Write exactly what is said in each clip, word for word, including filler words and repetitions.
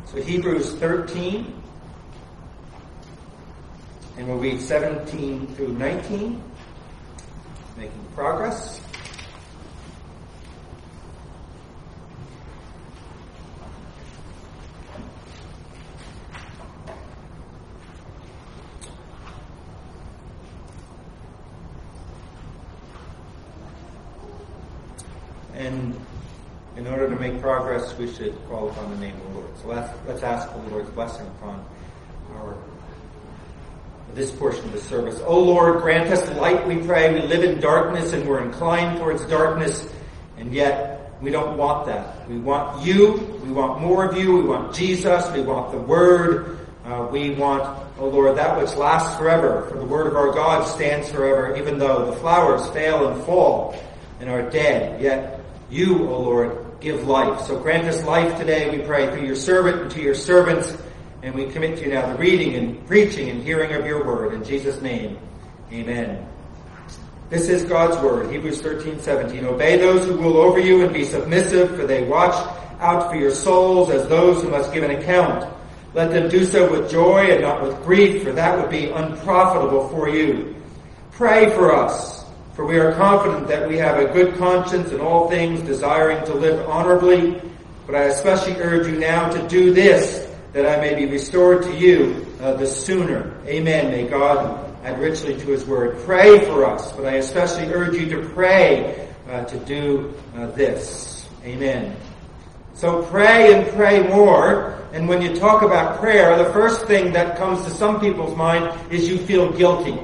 So Hebrews thirteen, and we'll read seventeen through nineteen, making progress. And in order to make progress, we should call upon the name of the Lord. So let's, let's ask the Lord's blessing upon our this portion of the service. O Lord, grant us light, we pray. We live in darkness and we're inclined towards darkness, and yet we don't want that. We want you. We want more of you. We want Jesus. We want the Word. Uh, we want, O Lord, that which lasts forever. For the Word of our God stands forever, even though the flowers fail and fall and are dead. Yet you, O Lord, give life. So grant us life today, we pray, through your servant and to your servants. And we commit to you now the reading and preaching and hearing of your word. In Jesus' name, amen. This is God's word, Hebrews thirteen seventeen. Obey those who rule over you and be submissive, for they watch out for your souls as those who must give an account. Let them do so with joy and not with grief, for that would be unprofitable for you. Pray for us, for we are confident that we have a good conscience in all things, desiring to live honorably. But I especially urge you now to do this, that I may be restored to you uh, the sooner. Amen. May God add richly to his word. Pray for us, but I especially urge you to pray uh, to do uh, this. Amen. So pray and pray more. And when you talk about prayer, the first thing that comes to some people's mind is you feel guilty.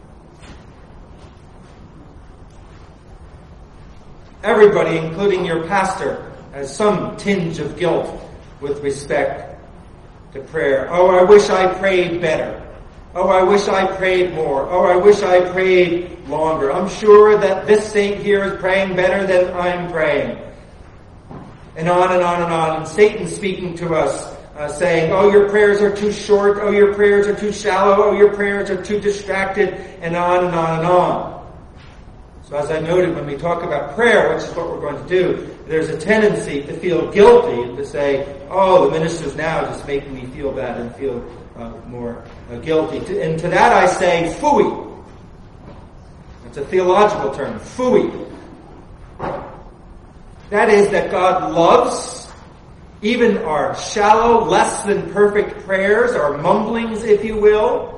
Everybody, including your pastor, has some tinge of guilt with respect to prayer. Oh, I wish I prayed better. Oh, I wish I prayed more. Oh, I wish I prayed longer. I'm sure that this saint here is praying better than I'm praying. And on and on and on. And Satan speaking to us, uh, saying, oh, your prayers are too short. Oh, your prayers are too shallow. Oh, your prayers are too distracted. And on and on and on. So as I noted, when we talk about prayer, which is what we're going to do, there's a tendency to feel guilty and to say, oh, the minister's now just making me feel bad and feel uh, more uh, guilty. And to that I say, phooey. It's a theological term, phooey. That is that God loves even our shallow, less than perfect prayers, our mumblings, if you will.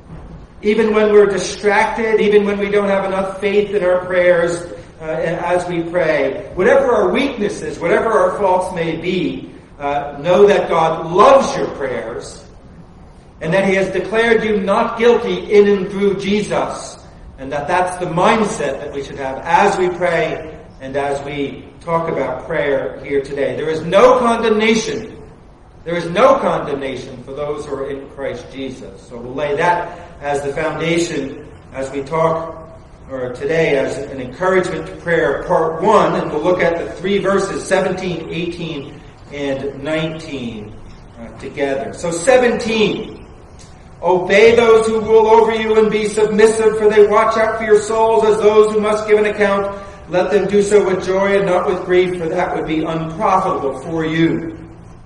Even when we're distracted, even when we don't have enough faith in our prayers uh, as we pray. Whatever our weaknesses, whatever our faults may be, uh, know that God loves your prayers and that he has declared you not guilty in and through Jesus. And that that's the mindset that we should have as we pray and as we talk about prayer here today. There is no condemnation. There is no condemnation for those who are in Christ Jesus. So we'll lay that as the foundation as we talk, or today as an encouragement to prayer, part one, and we'll look at the three verses, seventeen, eighteen, and nineteen uh, together. So seventeen, obey those who rule over you and be submissive, for they watch out for your souls as those who must give an account. Let them do so with joy and not with grief, for that would be unprofitable for you.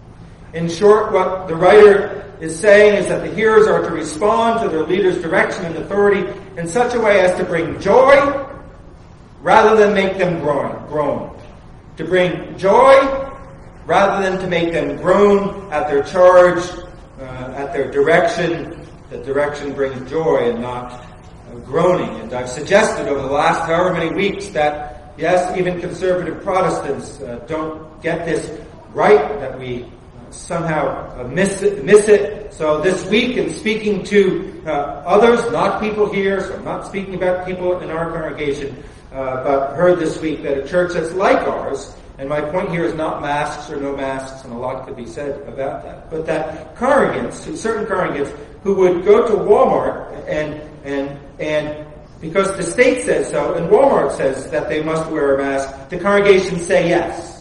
In short, what the writer is saying is that the hearers are to respond to their leader's direction and authority in such a way as to bring joy rather than make them groan. groan. To bring joy rather than to make them groan at their charge, uh, at their direction. That direction brings joy and not uh, groaning. And I've suggested over the last however many weeks that, yes, even conservative Protestants uh, don't get this right, that we somehow uh, miss it, miss it. So this week, in speaking to uh, others, not people here, so I'm not speaking about people in our congregation, uh, but heard this week that a church that's like ours, and my point here is not masks or no masks, and a lot could be said about that, but that congregants, certain congregants, who would go to Walmart and and and because the state says so, and Walmart says that they must wear a mask, the congregation say yes.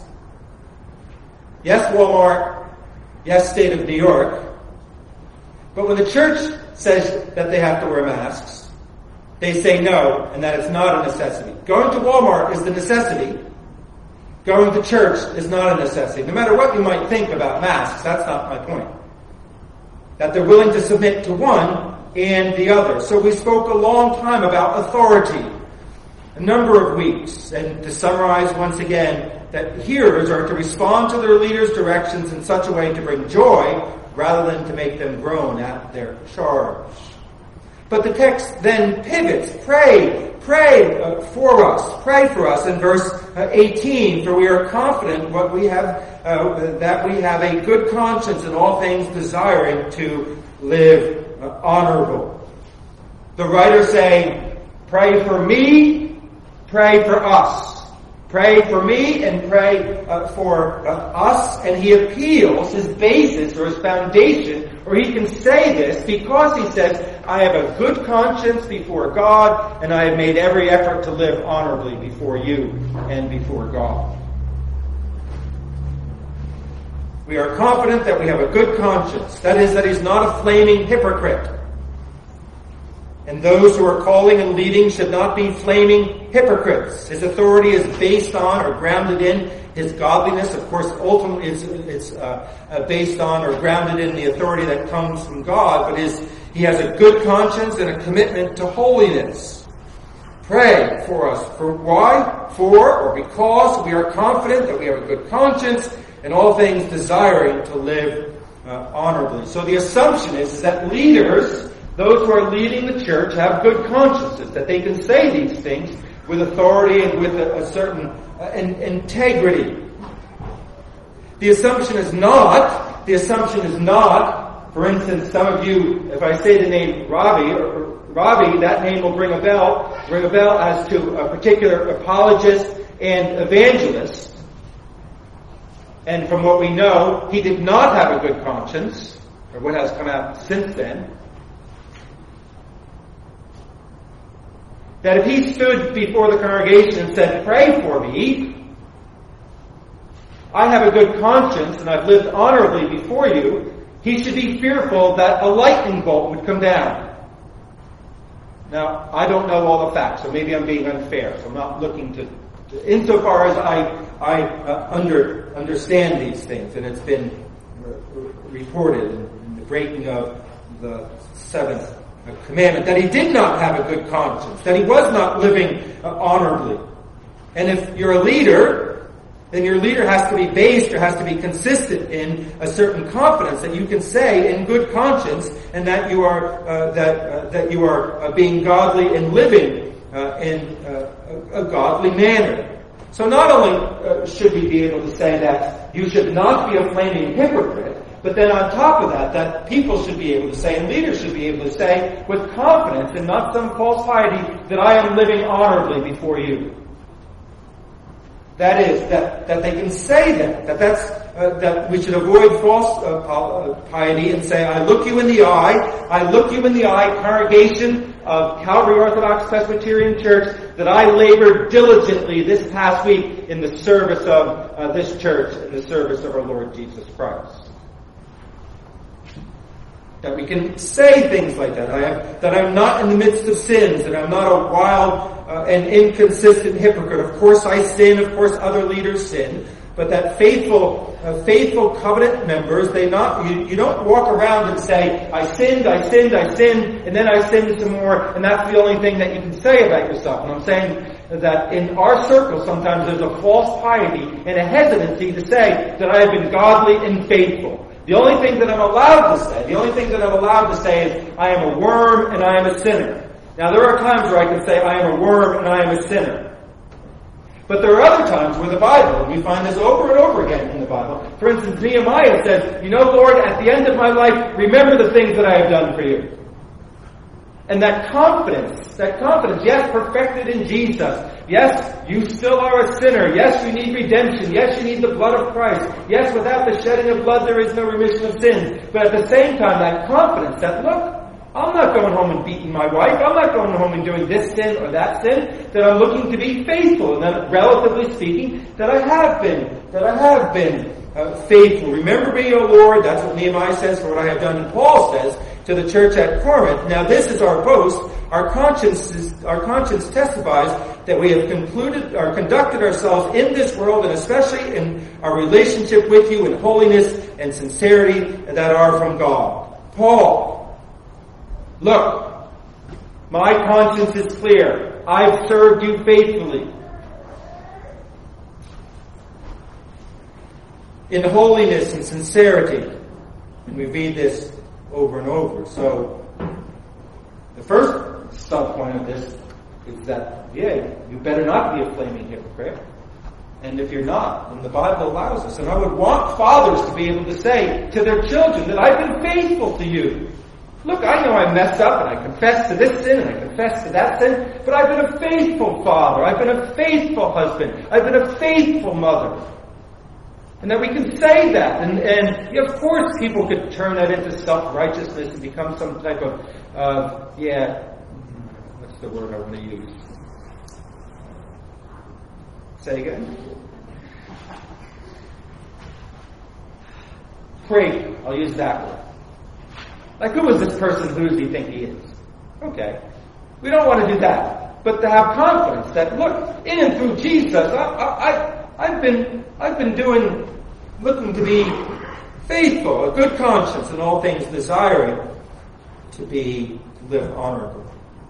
Yes, Walmart. Yes, state of New York. But when the church says that they have to wear masks, they say no, and that it's not a necessity. Going to Walmart is the necessity, Going to church is not a necessity. No matter what you might think about masks, that's not my point. That they're willing to submit to one and the other. So we spoke a long time about authority, a number of weeks. And to summarize once again, that hearers are to respond to their leaders' directions in such a way to bring joy rather than to make them groan at their charge. But the text then pivots. Pray, pray uh, for us. Pray for us in verse uh, eighteen. For we are confident what we have uh, that we have a good conscience in all things, desiring to live uh, honorable. The writer saying, pray for me, pray for us. Pray for me and pray uh, for uh, us. And he appeals his basis or his foundation, or he can say this because he says, I have a good conscience before God, and I have made every effort to live honorably before you and before God. We are confident that we have a good conscience. That is, that he's not a flaming hypocrite. And those who are calling and leading should not be flaming hypocrites. His authority is based on or grounded in his godliness. Of course, ultimately it's, it's uh, uh, based on or grounded in the authority that comes from God. But his, he has a good conscience and a commitment to holiness. Pray for us. For why? For or because we are confident that we have a good conscience, in all things desiring to live uh, honorably. So the assumption is, is that leaders, those who are leading the church, have good consciences, that they can say these things with authority and with a, a certain uh, in, integrity. The assumption is not, the assumption is not, for instance, some of you, if I say the name Ravi, or Ravi, that name will ring a bell, ring a bell as to a particular apologist and evangelist. And from what we know, he did not have a good conscience, or what has come out since then. That if he stood before the congregation and said, pray for me, I have a good conscience and I've lived honorably before you, he should be fearful that a lightning bolt would come down. Now, I don't know all the facts, so maybe I'm being unfair, so I'm not looking to, to insofar as I, I uh, under, understand these things, and it's been re- reported in the breaking of the seventh commandment, that he did not have a good conscience, that he was not living uh, honorably. And if you're a leader, then your leader has to be based or has to be consistent in a certain confidence that you can say in good conscience, and that you are uh, that uh, that you are uh, being godly and living uh, in uh, a, a godly manner. So not only uh, should we be able to say that you should not be a flaming hypocrite, but then on top of that, that people should be able to say, and leaders should be able to say with confidence and not some false piety, that I am living honorably before you. That is, that, that they can say that, that that's, uh, that we should avoid false uh, piety and say, I look you in the eye, I look you in the eye, congregation of Calvary Orthodox Presbyterian Church, that I labored diligently this past week in the service of uh, this church, in the service of our Lord Jesus Christ. That we can say things like that. I am, that I'm not in the midst of sins, that I'm not a wild uh, and inconsistent hypocrite. Of course I sin, of course other leaders sin, but that faithful, uh, faithful covenant members, they not, you, you don't walk around and say, I sinned, I sinned, I sinned, and then I sinned some more, and that's the only thing that you can say about yourself. And I'm saying that in our circle sometimes there's a false piety and a hesitancy to say that I have been godly and faithful. The only thing that I'm allowed to say, the only thing that I'm allowed to say is, I am a worm and I am a sinner. Now there are times where I can say, I am a worm and I am a sinner. But there are other times where the Bible, and we find this over and over again in the Bible. For instance, Nehemiah says, you know, Lord, at the end of my life, remember the things that I have done for you. And that confidence, that confidence, yes, perfected in Jesus. Yes, you still are a sinner. Yes, you need redemption. Yes, you need the blood of Christ. Yes, without the shedding of blood, there is no remission of sins. But at the same time, that confidence that, look, I'm not going home and beating my wife. I'm not going home and doing this sin or that sin. That I'm looking to be faithful. And that, relatively speaking, that I have been, that I have been uh, faithful. Remember me, O Lord. That's what Nehemiah says for what I have done. And Paul says to the church at Corinth, "Now this is our boast. Our conscience, is, our conscience testifies that we have concluded or conducted ourselves in this world, and especially in our relationship with you, in holiness and sincerity that are from God." Paul, look, my conscience is clear. I've served you faithfully. In holiness and sincerity. And we read this over and over. So, the first sub point of this is that, yeah, you better not be a flaming hypocrite. And if you're not, then the Bible allows us. And I would want fathers to be able to say to their children that I've been faithful to you. Look, I know I messed up and I confess to this sin and I confess to that sin, but I've been a faithful father. I've been a faithful husband. I've been a faithful mother. And that we can say that. And, and of course people could turn that into self-righteousness and become some type of, uh, yeah, what's the word I want to use? Say again? Pray. I'll use that word. Like, who is this person? Who does he think he is? Okay. We don't want to do that. But to have confidence that, look, in and through Jesus, I, I, I, I've been, I've been doing, looking to be faithful, a good conscience in all things, desiring to be, to live honorably.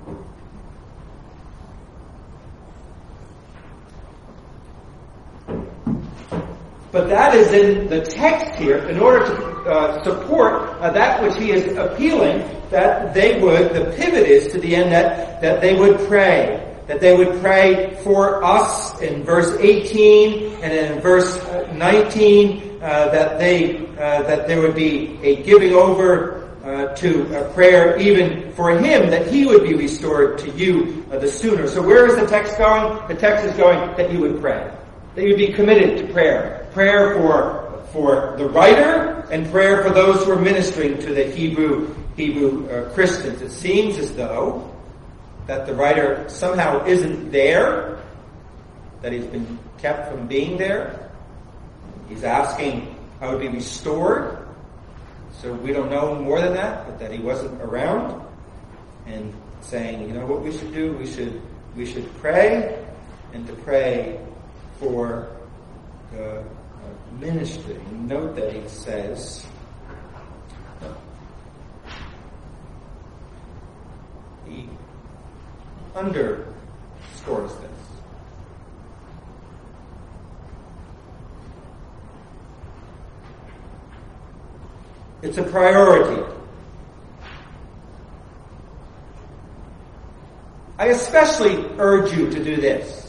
But that is in the text here in order to uh, support uh, that which he is appealing, that they would, the pivot is to the end that, that they would pray. That they would pray for us in verse eighteen and in verse nineteen, uh, that they, uh, that there would be a giving over uh, to a prayer even for him, that he would be restored to you uh, the sooner. So where is the text going? The text is going that you would pray. That you would be committed to prayer. Prayer for, for the writer and prayer for those who are ministering to the Hebrew, Hebrew uh, Christians. It seems as though that the writer somehow isn't there, that he's been kept from being there. He's asking how to be restored. So we don't know more than that, but that he wasn't around. And saying, you know what we should do? We should, we should pray, and to pray for the ministry. Note that he says, he underscores this. It's a priority. I especially urge you to do this.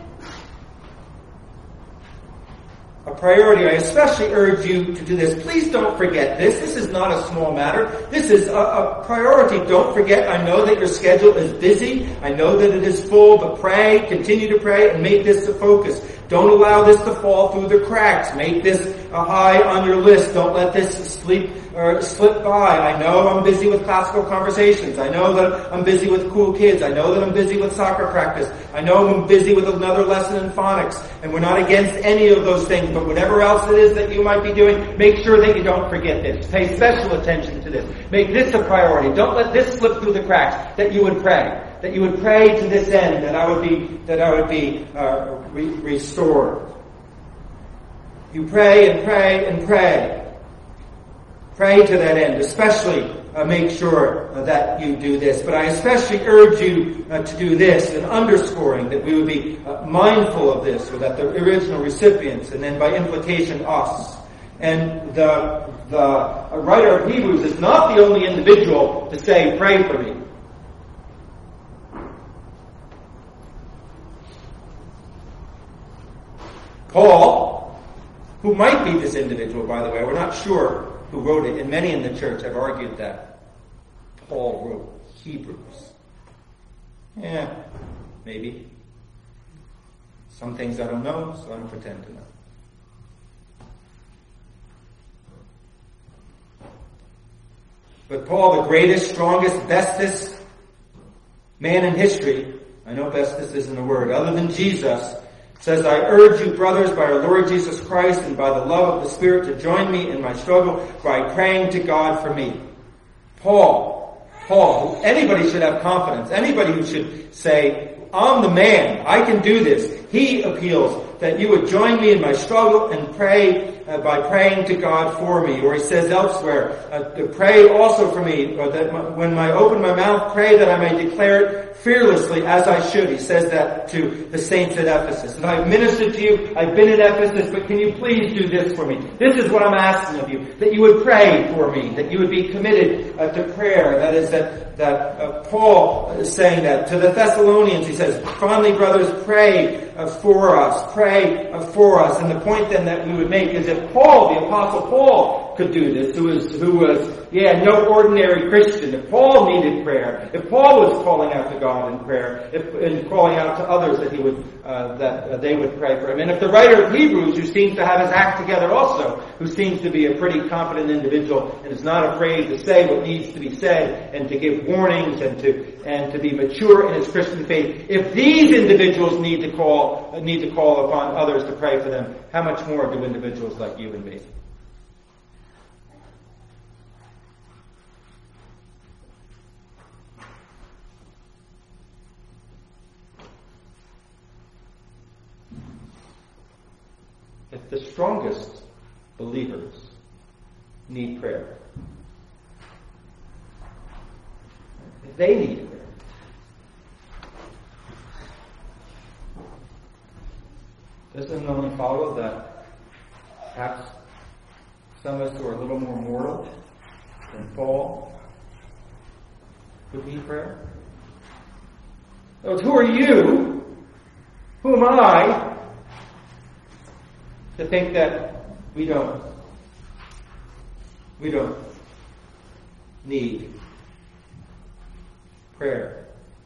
A priority. I especially urge you to do this. Please don't forget this. This is not a small matter. This is a, a priority. Don't forget. I know that your schedule is busy. I know that it is full, but pray, continue to pray, and make this a focus. Don't allow this to fall through the cracks. Make this a high on your list. Don't let this sleep or slip by. I know I'm busy with classical conversations. I know that I'm busy with cool kids. I know that I'm busy with soccer practice. I know I'm busy with another lesson in phonics. And we're not against any of those things, but whatever else it is that you might be doing, make sure that you don't forget this. Pay special attention to this. Make this a priority. Don't let this slip through the cracks, that you would pray. That you would pray to this end, that I would be, that I would be uh, re- restored. You pray and pray and pray. Pray to that end. Especially uh, make sure uh, that you do this. But I especially urge you uh, to do this, and underscoring that we would be uh, mindful of this, or that the original recipients, and then by implication us. And the the writer of Hebrews is not the only individual to say, pray for me. Paul, who might be this individual, by the way, we're not sure who wrote it, and many in the church have argued that Paul wrote Hebrews. Yeah, maybe. Some things I don't know, so I don't pretend to know. But Paul, the greatest, strongest, bestest man in history, I know bestest isn't a word, other than Jesus, says, I urge you, brothers, by our Lord Jesus Christ and by the love of the Spirit, to join me in my struggle by praying to God for me. Paul, Paul, who anybody should have confidence, anybody who should say, I'm the man, I can do this. He appeals that you would join me in my struggle and pray uh, by praying to God for me. Or he says elsewhere, uh, to pray also for me, or that my, when I open my mouth, pray that I may declare it fearlessly as I should. He says that to the saints at Ephesus. And I've ministered to you, I've been at Ephesus, but can you please do this for me? This is what I'm asking of you, that you would pray for me, that you would be committed uh, to prayer. That is that, that uh, Paul is saying that to the Thessalonians. He says, finally, brothers, pray uh, for us, pray uh, for us. And the point then that we would make is if Paul, the Apostle Paul, could do this, who was, who was, yeah, no ordinary Christian, if Paul needed prayer, if Paul was calling out to God in prayer, if, and calling out to others that he would, uh, that uh, they would pray for him, and if the writer of Hebrews, who seems to have his act together also, who seems to be a pretty confident individual and is not afraid to say what needs to be said and to give warnings and to and to be mature in his Christian faith, if these individuals need to call need to call upon others to pray for them, how much more do individuals like you and me? If the strongest believers need prayer, if they need prayer, doesn't it only follow that perhaps some of us who are a little more mortal than Paul would need prayer? So who are you? Who am I to think that we don't we don't need prayer?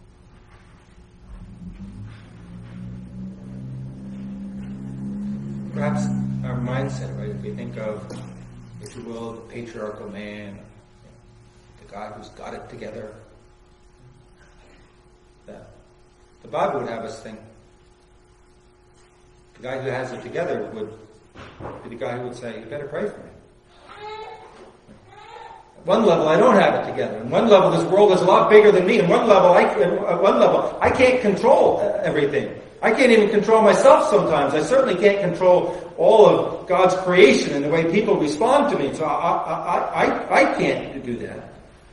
Perhaps our mindset, right? If we think of, if you will, the patriarchal man, the guy who's got it together, that the Bible would have us think the guy who has it together would be the guy who would say, you better pray for me. At one level, I don't have it together. At one level, this world is a lot bigger than me. At one level, I, at one level, I can't control everything. I can't even control myself sometimes. I certainly can't control all of God's creation and the way people respond to me. So I, I, I, I can't do that.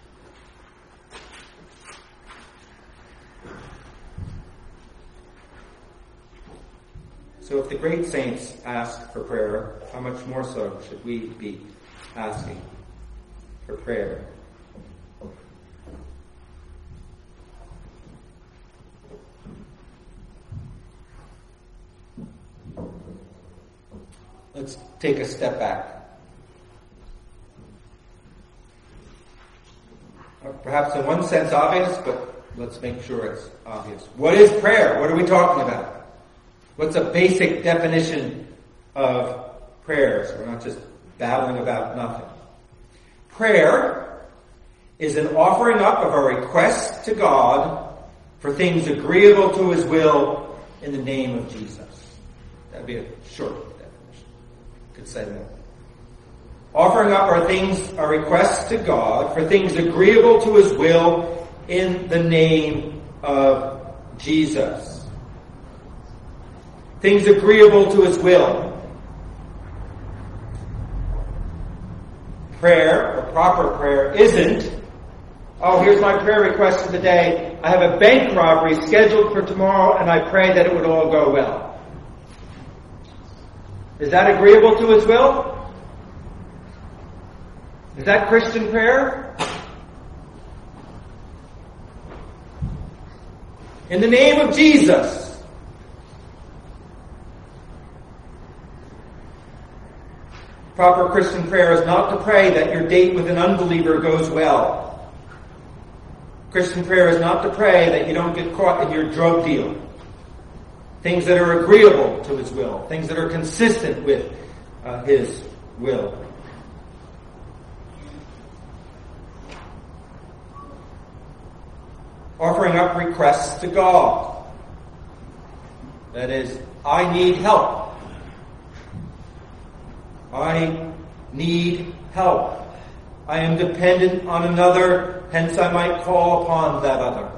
So if the great saints ask for prayer, how much more so should we be asking for prayer? Let's take a step back. Perhaps in one sense obvious, but let's make sure it's obvious. What is prayer? What are we talking about? What's a basic definition of prayer? So we're not just babbling about nothing. Prayer is an offering up of a request to God for things agreeable to His will in the name of Jesus. That'd be a short definition. Could say more. Offering up our things, our requests to God for things agreeable to His will in the name of Jesus. Things agreeable to His will. Prayer, or proper prayer, isn't, oh, here's my prayer request for the day. I have a bank robbery scheduled for tomorrow, and I pray that it would all go well. Is that agreeable to His will? Is that Christian prayer? In the name of Jesus. Proper Christian prayer is not to pray that your date with an unbeliever goes well. Christian prayer is not to pray that you don't get caught in your drug deal. Things that are agreeable to His will. Things that are consistent with uh, His will. Offering up requests to God. That is, I need help. I need help. I am dependent on another, hence I might call upon that other.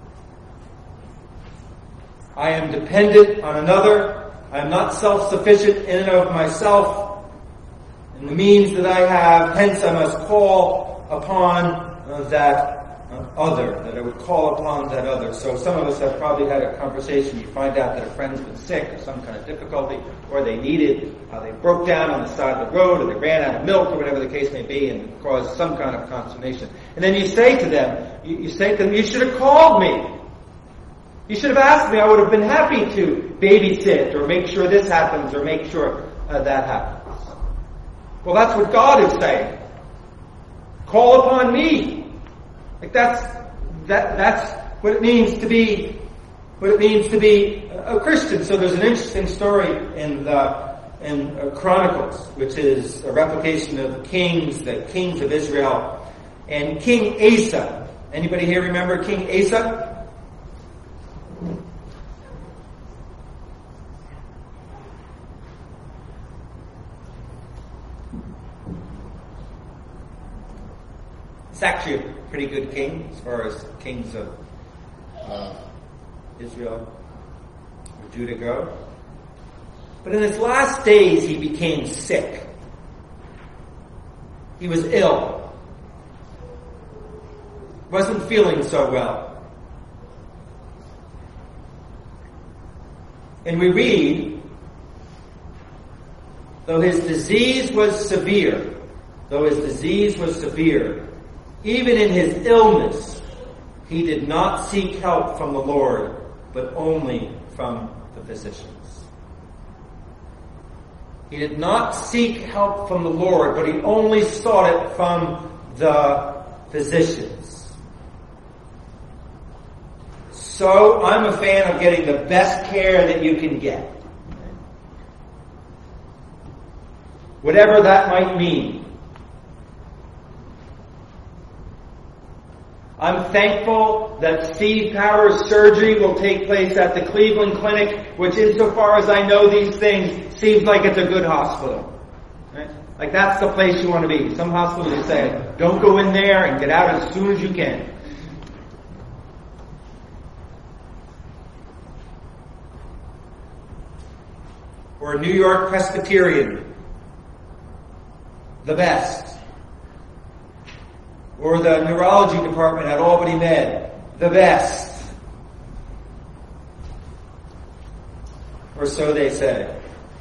I am dependent on another. I am not self-sufficient in and of myself, in the means that I have, hence I must call upon uh, that uh, other, that I would call upon that other. So some of us have probably had a conversation. You find out that a friend's been sick or some kind of difficulty, or they needed, uh, they broke down on the side of the road, or they ran out of milk, or whatever the case may be, and caused some kind of consternation. And then you say to them, you, you say to them, you should have called me. You should have asked me. I would have been happy to babysit, or make sure this happens, or make sure uh, that happens. Well, that's what God is saying. Call upon me. Like that's that that's what it means to be what it means to be a Christian. So there's an interesting story in the in uh, Chronicles, which is a replication of Kings, the kings of Israel, and King Asa. Anybody here remember King Asa? It's actually a pretty good king as far as kings of uh, Israel or Judah go. But in his last days, he became sick. He was ill. Wasn't feeling so well. And we read, though his disease was severe, though his disease was severe, even in his illness, he did not seek help from the Lord, but only from the physicians. He did not seek help from the Lord, but he only sought it from the physicians. So I'm a fan of getting the best care that you can get. Whatever that might mean. I'm thankful that Steve Powers' surgery will take place at the Cleveland Clinic, which insofar as I know these things, seems like it's a good hospital. Right? Like that's the place you want to be. Some hospitals say, don't go in there and get out as soon as you can. Or a New York Presbyterian, the best. Or the neurology department at Albany Med, the best. Or so they say.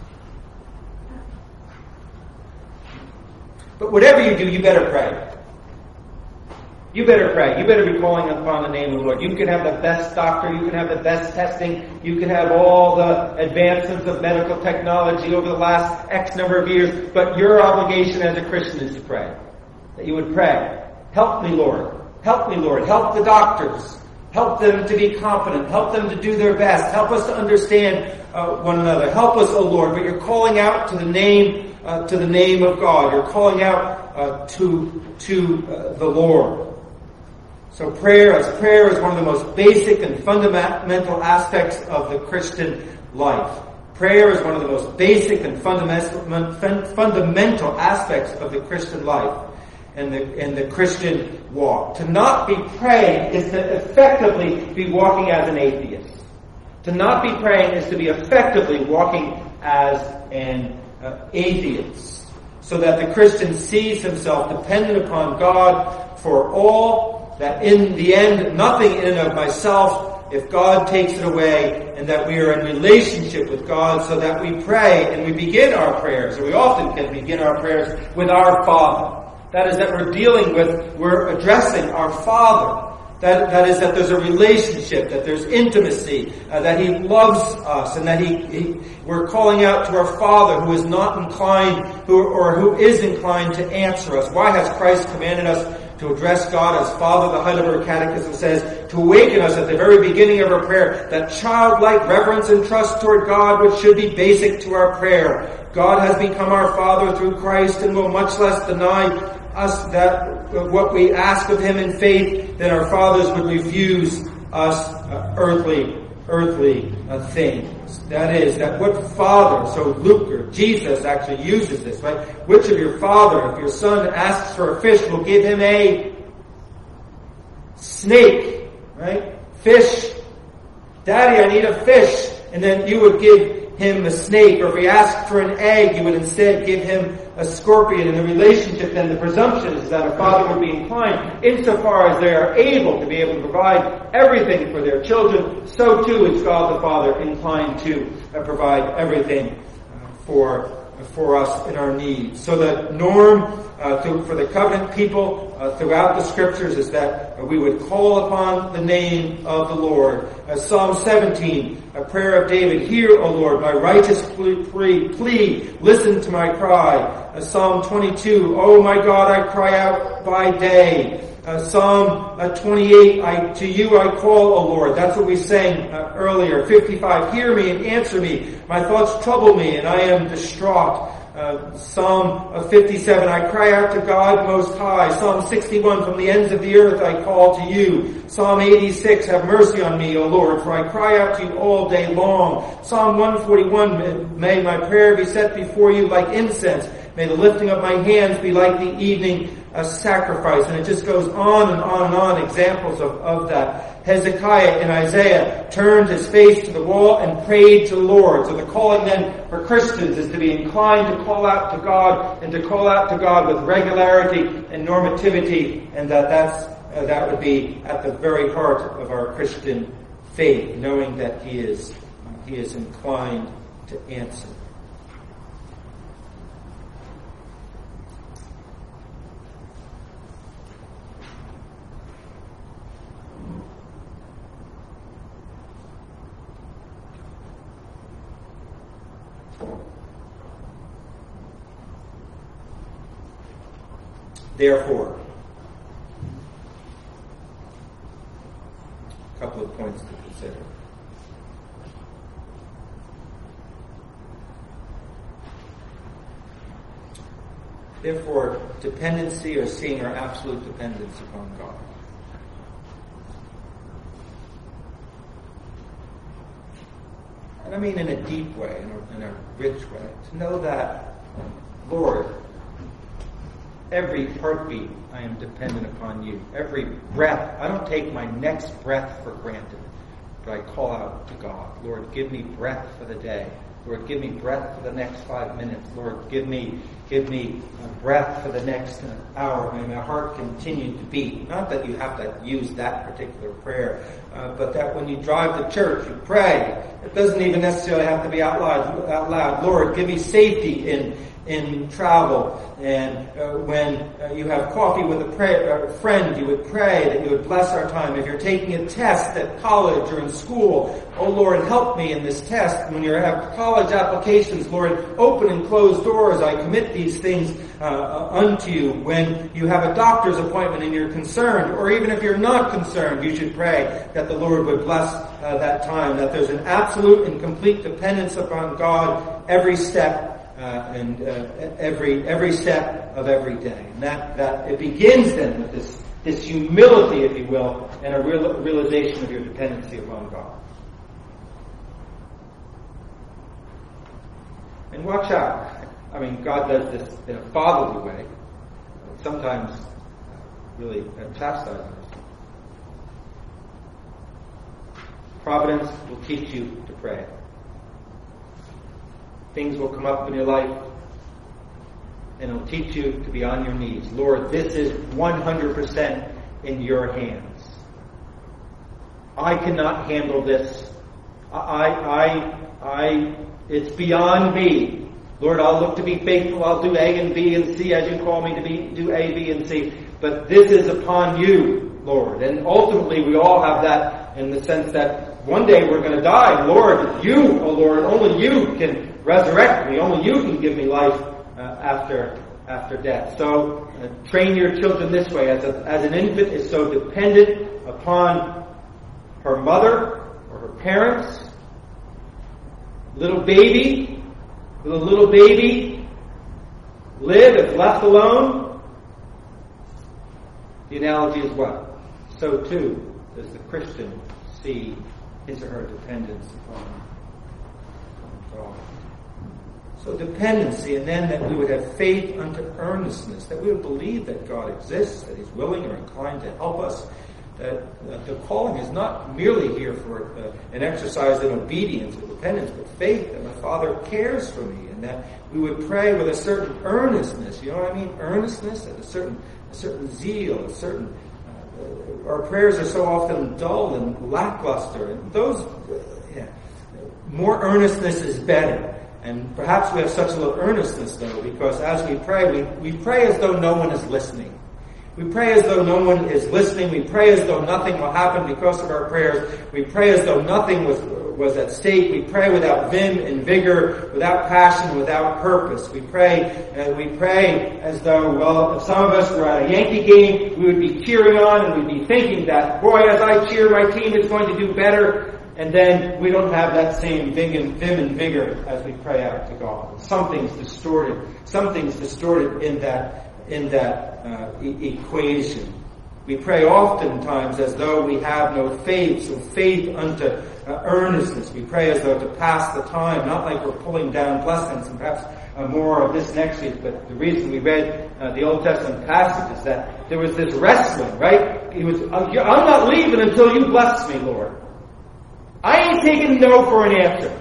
But whatever you do, you better pray. You better pray. You better be calling upon the name of the Lord. You can have the best doctor. You can have the best testing. You can have all the advancements of medical technology over the last X number of years. But your obligation as a Christian is to pray. That you would pray. Help me, Lord. Help me, Lord. Help the doctors. Help them to be competent. Help them to do their best. Help us to understand uh, one another. Help us, O Lord. But you're calling out to the name, uh, to the name of God. You're calling out uh, to to uh, the Lord. So prayer, as prayer is one of the most basic and fundamental aspects of the Christian life. Prayer is one of the most basic and fundamental fundamental aspects of the Christian life. And the, and the Christian walk. To not be praying is to effectively be walking as an atheist. To not be praying is to be effectively walking as an uh, atheist. So that the Christian sees himself dependent upon God for all, that in the end, nothing in and of myself, if God takes it away, and that we are in relationship with God, so that we pray and we begin our prayers, or we often can begin our prayers with our Father. That is that we're dealing with, we're addressing our Father. That, that is that there's a relationship, that there's intimacy, uh, that He loves us, and that he, he, we're calling out to our Father who is not inclined, who, or who is inclined to answer us. Why has Christ commanded us to address God as Father? The Heidelberg Catechism says, to awaken us at the very beginning of our prayer, that childlike reverence and trust toward God, which should be basic to our prayer. God has become our Father through Christ and will much less deny us that what we ask of Him in faith than our fathers would refuse us uh, earthly earthly uh, things. That is, that what father, so Luke or Jesus actually uses this, right? Which of your father, if your son asks for a fish, will give him a snake, right? Fish. Daddy, I need a fish. And then you would give him a snake, or if he asked for an egg, you would instead give him a scorpion. In the relationship, then the presumption is that a father would be inclined, insofar as they are able to be able to provide everything for their children, so too is God the Father inclined to uh, provide everything uh, for uh, for us in our needs. So the norm uh, to, for the covenant people uh, throughout the Scriptures is that uh, we would call upon the name of the Lord. Uh, Psalm seventeen, a prayer of David, hear, O Lord, my righteous plea, plea, listen to my cry. Uh, Psalm twenty-two, O my God, I cry out by day. Uh, Psalm uh, twenty-eight, I, to you I call, O Lord. That's what we sang uh, earlier. fifty-five, hear me and answer me. My thoughts trouble me and I am distraught. Uh, Psalm fifty-seven, I cry out to God Most High. Psalm sixty-one, from the ends of the earth I call to you. Psalm eighty-six, have mercy on me, O Lord, for I cry out to you all day long. Psalm one forty-one, may my prayer be set before you like incense. May the lifting of my hands be like the evening uh, sacrifice. And it just goes on and on and on, examples of, of that. Hezekiah in Isaiah turned his face to the wall and prayed to the Lord. So the calling then for Christians is to be inclined to call out to God, and to call out to God with regularity and normativity, and that that's, uh, that would be at the very heart of our Christian faith, knowing that He is, He is inclined to answer. Therefore, a couple of points to consider. Therefore, dependency, or seeing our absolute dependence upon God. And I mean in a deep way, in a, in a rich way. To know that, Lord, every heartbeat, I am dependent upon you. Every breath, I don't take my next breath for granted, but I call out to God. Lord, give me breath for the day. Lord, give me breath for the next five minutes. Lord, give me give me breath for the next hour. May my heart continue to beat. Not that you have to use that particular prayer, uh, but that when you drive to church, you pray. It doesn't even necessarily have to be out loud. Out loud. Lord, give me safety in in travel. And uh, when uh, you have coffee with a pray, uh, friend, you would pray that you would bless our time. If you're taking a test at college or in school, oh Lord, help me in this test. When you have college applications, Lord, open and close doors. I commit these things uh, unto you. When you have a doctor's appointment and you're concerned, or even if you're not concerned, you should pray that the Lord would bless uh, that time, that there's an absolute and complete dependence upon God every step Uh, and uh, every every step of every day. And that, that it begins then with this, this humility, if you will, and a real, realization of your dependency upon God. And watch out. I mean, God does this in a fatherly way, sometimes really chastising us. Providence will teach you to pray. Things will come up in your life, and it'll teach you to be on your knees. Lord, this is one hundred percent in your hands. I cannot handle this. I, I, I, it's beyond me. Lord, I'll look to be faithful. I'll do A and B and C as you call me to be, do A, B, and C. But this is upon you, Lord. And ultimately, we all have that in the sense that one day we're going to die. Lord, you, oh Lord, only you can resurrect me. Only you can give me life uh, after after death. So uh, train your children this way. As, a, as an infant is so dependent upon her mother or her parents, little baby, will a little baby live if left alone? The analogy is what? So too does the Christian see his or her dependence upon God. So dependency, and then that we would have faith unto earnestness, that we would believe that God exists, that he's willing or inclined to help us, that uh, the calling is not merely here for uh, an exercise in obedience or dependence, but faith that my Father cares for me, and that we would pray with a certain earnestness. You know what I mean? Earnestness, and a certain, a certain zeal, a certain. Uh, our prayers are so often dull and lackluster, and those, uh, yeah, more earnestness is better. And perhaps we have such little earnestness, though, because as we pray, we, we pray as though no one is listening. We pray as though no one is listening. We pray as though nothing will happen because of our prayers. We pray as though nothing was was at stake. We pray without vim and vigor, without passion, without purpose. We pray, uh, we pray as though, well, if some of us were at a Yankee game, we would be cheering on and we'd be thinking that, boy, as I cheer, my team is going to do better. And then we don't have that same vim and, vim and vigor as we pray out to God. Something's distorted. Something's distorted in that in that uh, e- equation. We pray oftentimes as though we have no faith, so faith unto uh, earnestness. We pray as though to pass the time, not like we're pulling down blessings, and perhaps uh, more of this next week. But the reason we read uh, the Old Testament passage is that there was this wrestling, right? He was, I'm not leaving until you bless me, Lord. I ain't taking no for an answer.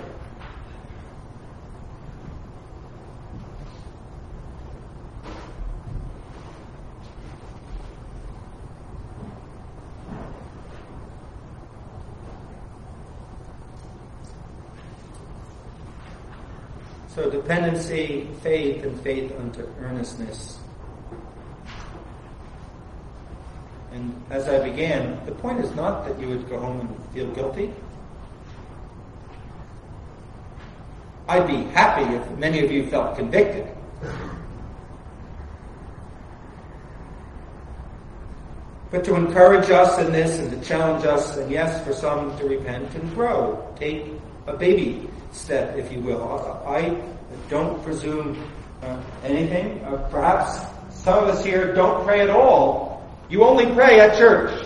So dependency, faith, and faith unto earnestness. And as I began, the point is not that you would go home and feel guilty. I'd be happy if many of you felt convicted. But to encourage us in this and to challenge us, and yes, for some to repent and grow. Take a baby step, if you will. I don't presume uh, anything. Uh, perhaps some of us here don't pray at all. You only pray at church.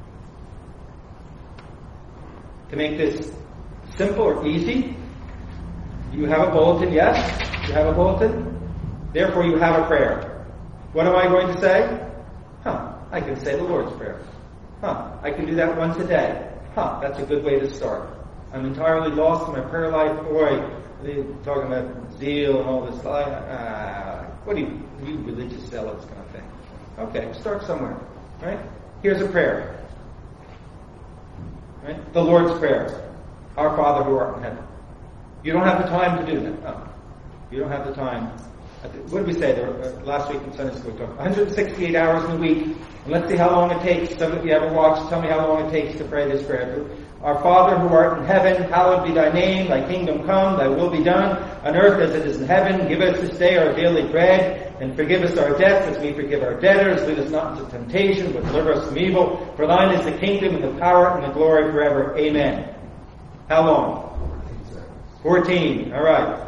To make this simple or easy, you have a bulletin, yes? You have a bulletin? Therefore you have a prayer. What am I going to say? Huh, I can say the Lord's Prayer. Huh, I can do that once a day. Huh, that's a good way to start. I'm entirely lost in my prayer life. Boy, they're talking about zeal and all this. Uh, what do you, you religious zealots kind of thing? Okay, start somewhere. Right? Here's a prayer. Right? The Lord's Prayer. Our Father who art in heaven. You don't have the time to do that. No. You don't have the time. What did we say there last week in Sunday school? one hundred sixty-eight hours in a week. And let's see how long it takes. Some of you ever watched, tell me how long it takes to pray this prayer. Our Father who art in heaven, hallowed be thy name. Thy kingdom come, thy will be done, on earth as it is in heaven. Give us this day our daily bread, and forgive us our debts as we forgive our debtors. Lead us not into temptation, but deliver us from evil. For thine is the kingdom, and the power, and the glory forever. Amen. How long? fourteen. All right.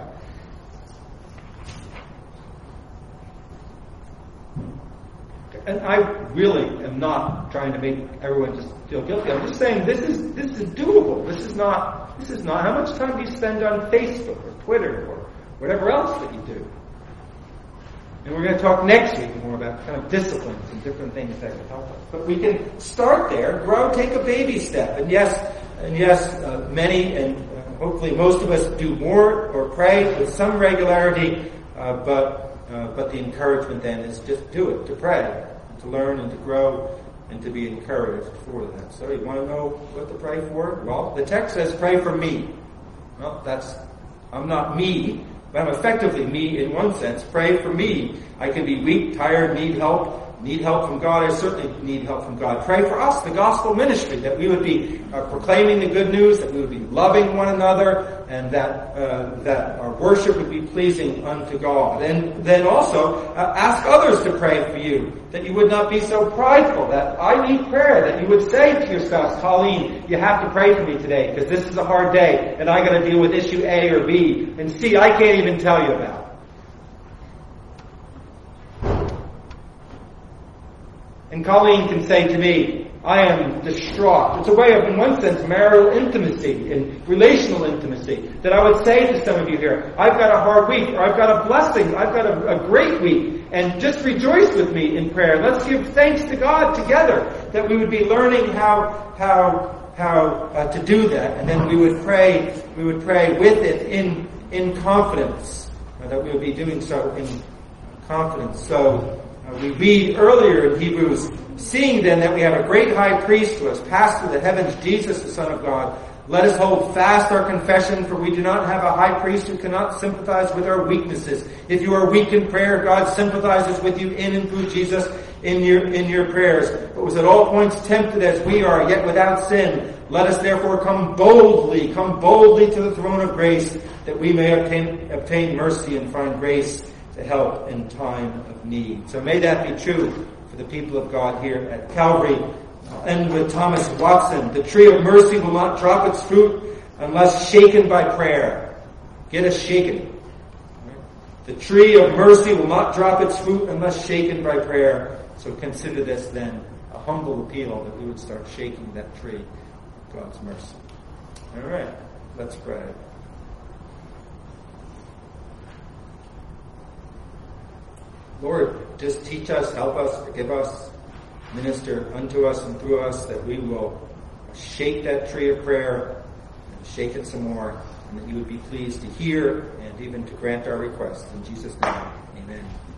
And I really am not trying to make everyone just feel guilty. I'm just saying this is this is doable. This is not this is not how much time do you spend on Facebook or Twitter or whatever else that you do. And we're going to talk next week more about kind of disciplines and different things that can help us. But we can start there, grow, take a baby step. And yes, and yes, uh, many and uh, hopefully most of us do more or pray with some regularity. Uh, but uh, but the encouragement then is just do it, to pray, to learn and to grow and to be encouraged for that. So you want to know what to pray for? Well, the text says pray for me. Well, that's, I'm not me, but I'm effectively me in one sense. Pray for me. I can be weak, tired, need help, need help from God. I certainly need help from God. Pray for us, the gospel ministry, that we would be uh, proclaiming the good news, that we would be loving one another, and that uh, that our worship would be pleasing unto God. And then also uh, ask others to pray for you, that you would not be so prideful, that I need prayer, that you would say to your spouse, Colleen, you have to pray for me today, because this is a hard day, and I got to deal with issue A or B, and C I can't even tell you about. And Colleen can say to me, I am distraught. It's a way of, in one sense, marital intimacy and relational intimacy. That I would say to some of you here, I've got a hard week, or I've got a blessing, I've got a, a great week, and just rejoice with me in prayer. Let's give thanks to God together. That we would be learning how how how uh, to do that, and then we would pray. We would pray with it in in confidence. Uh, that we would be doing so in confidence. So uh, we read earlier in Hebrews, seeing then that we have a great high priest who has passed through the heavens, Jesus, the Son of God, let us hold fast our confession, for we do not have a high priest who cannot sympathize with our weaknesses. If you are weak in prayer, God sympathizes with you in and through Jesus in your in your prayers, but was at all points tempted as we are, yet without sin. Let us therefore come boldly, come boldly to the throne of grace, that we may obtain, obtain mercy and find grace to help in time of need. So may that be true for the people of God here at Calvary. I'll end with Thomas Watson. The tree of mercy will not drop its fruit unless shaken by prayer. Get us shaken. The tree of mercy will not drop its fruit unless shaken by prayer. So consider this then a humble appeal that we would start shaking that tree of God's mercy. All right, let's pray. Lord, just teach us, help us, forgive us, minister unto us and through us, that we will shake that tree of prayer and shake it some more, and that you would be pleased to hear and even to grant our requests. In Jesus' name, amen.